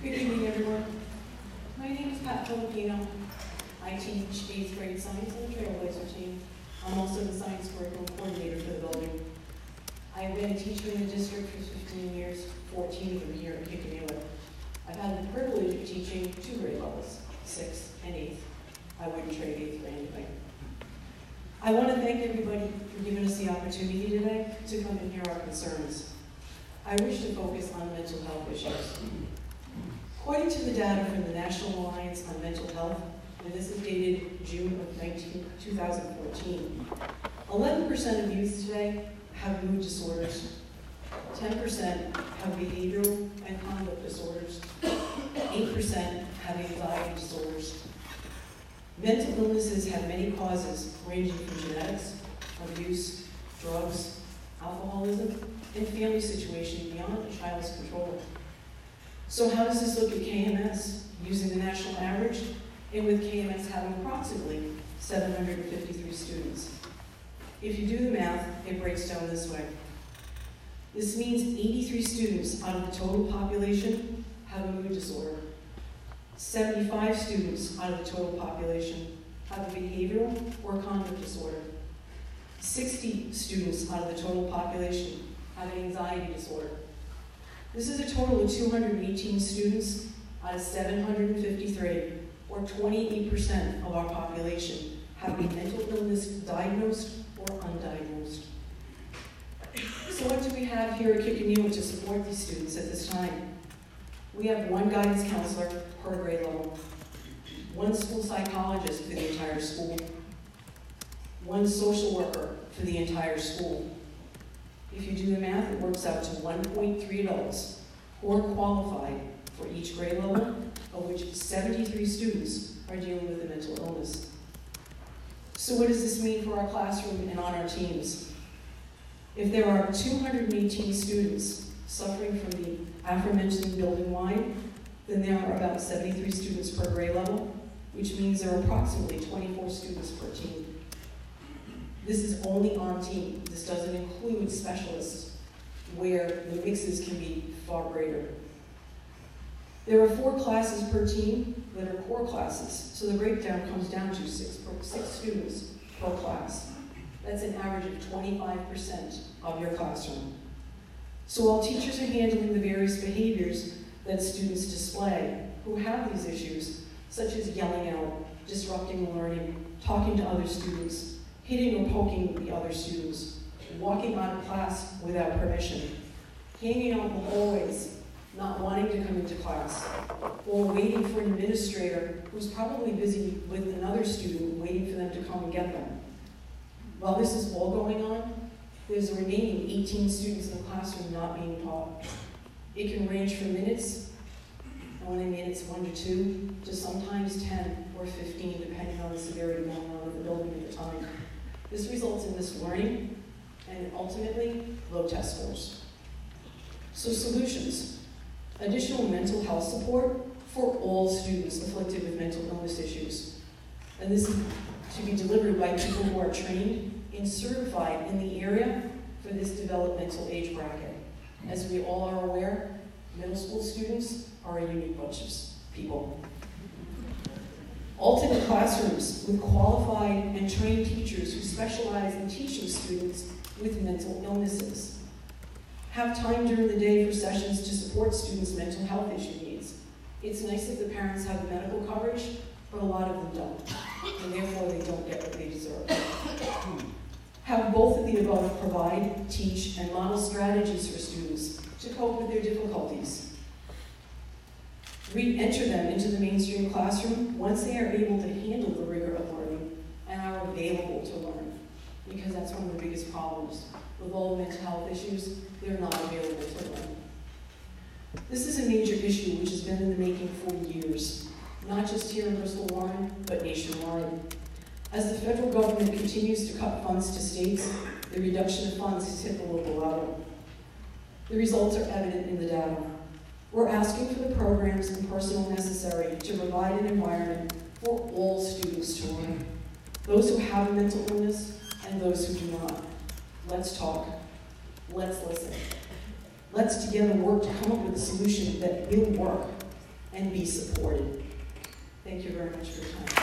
Good evening, everyone. My name is Pat Filipino. I teach 8th grade science on the Trailblazer team. I'm also the science curriculum coordinator for the building. I've been a teacher in the district for 15 years, 14 of them here at Kickanewick. I've had the privilege of teaching 2 grade levels, 6th and 8th. I wouldn't trade 8th for anything. I want to thank everybody for giving us the opportunity today to come and hear our concerns. I wish to focus on mental health issues. According to the data from the National Alliance on Mental Health, and this is dated June of 2014, 11% of youth today have mood disorders, 10% have behavioral and conduct disorders, 8% have anxiety disorders. Mental illnesses have many causes, ranging from genetics, abuse, drugs, alcoholism, and family situation beyond a child's control. So how does this look at KMS, using the national average, and with KMS having approximately 753 students? If you do the math, it breaks down this way. This means 83 students out of the total population have a mood disorder. 75 students out of the total population have a behavioral or conduct disorder. 60 students out of the total population have an anxiety disorder. This is a total of 218 students out of 753, or 28% of our population have a mental illness diagnosed or undiagnosed. So what do we have here at Kickanewick to support these students at this time? We have 1 guidance counselor per grade level, 1 school psychologist for the entire school, 1 social worker for the entire school. If you do the math, it works out to 1.3 adults who are qualified for each grade level, of which 73 students are dealing with a mental illness. So what does this mean for our classroom and on our teams? If there are 218 students suffering from the aforementioned building-wide, then there are about 73 students per grade level, which means there are approximately 24 students per team. This is only on team. This doesn't include specialists, where the mixes can be far greater. There are 4 classes per team that are core classes, so the breakdown comes down to 6 students per class. That's an average of 25% of your classroom. So while teachers are handling the various behaviors that students display who have these issues, such as yelling out, disrupting learning, talking to other students, hitting or poking the other students, walking out of class without permission, hanging out in the hallways, not wanting to come into class, or waiting for an administrator who's probably busy with another student waiting for them to come and get them. While this is all going on, there's a remaining 18 students in the classroom not being taught. It can range from minutes, and when I mean it's 1 to 2, to sometimes 10 or 15, depending on the severity going on in the building at the time. This results in missed learning and ultimately low test scores. So solutions: additional mental health support for all students afflicted with mental illness issues. And this is to be delivered by people who are trained and certified in the area for this developmental age bracket. As we all are aware, middle school students are a unique bunch of people. Alternate classrooms with qualified and trained teachers who specialize in teaching students with mental illnesses. Have time during the day for sessions to support students' mental health issue needs. It's nice if the parents have the medical coverage, but a lot of them don't, and therefore they don't get what they deserve. Have both of the above provide, teach, and model strategies for students to cope with their difficulties. Re-enter them into the mainstream classroom once they are able to handle the rigor of learning and are available to learn, because that's one of the biggest problems. With all the mental health issues, they're not available to learn. This is a major issue which has been in the making for years, not just here in Bristol-Warren, but nationwide. As the federal government continues to cut funds to states, the reduction of funds has hit the local level. The results are evident in the data. We're asking for the programs and personnel necessary to provide an environment for all students to learn, those who have a mental illness and those who do not. Let's talk. Let's listen. Let's together work to come up with a solution that will work. and be supported. Thank you very much for your time.